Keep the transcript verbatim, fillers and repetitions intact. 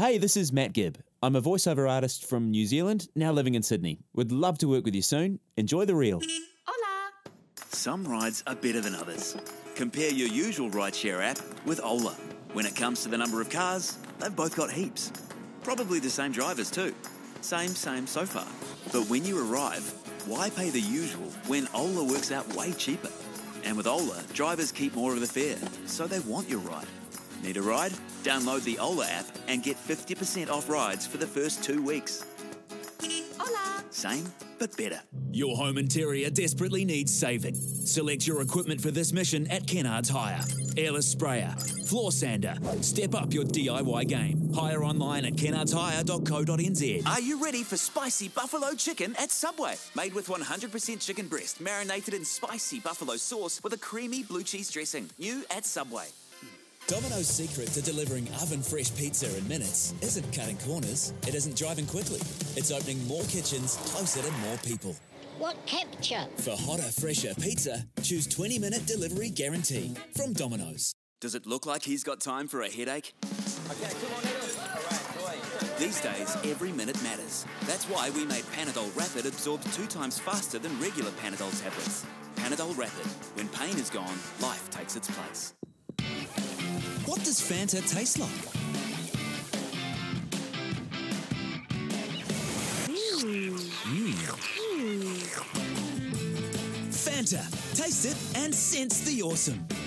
Hey, this is Matt Gibb. I'm a voiceover artist from New Zealand, now living in Sydney. Would love to work with you soon. Enjoy the reel. Hola! Some rides are better than others. Compare your usual rideshare app with Ola. When it comes to the number of cars, they've both got heaps. Probably the same drivers too. Same, same so far. But when you arrive, why pay the usual when Ola works out way cheaper? And with Ola, drivers keep more of the fare, so they want your ride. Need a ride? Download the Ola app and get fifty percent off rides for the first two weeks. Hola! Same, but better. Your home interior desperately needs saving. Select your equipment for this mission at Kennards Hire. Airless sprayer, floor sander. Step up your D I Y game. Hire online at kennards hire dot co dot n z. Are you ready for spicy buffalo chicken at Subway? Made with one hundred percent chicken breast, marinated in spicy buffalo sauce with a creamy blue cheese dressing. New at Subway. Domino's secret to delivering oven-fresh pizza in minutes isn't cutting corners, it isn't driving quickly. It's opening more kitchens closer to more people. What capture? For hotter, fresher pizza, choose twenty-minute delivery guarantee from Domino's. Does it look like he's got time for a headache? Okay, come on, Eddie. All right, go away. These days, every minute matters. That's why we made Panadol Rapid absorb two times faster than regular Panadol tablets. Panadol Rapid. When pain is gone, life takes its place. What does Fanta taste like? Mm. Fanta. Taste it and sense the awesome.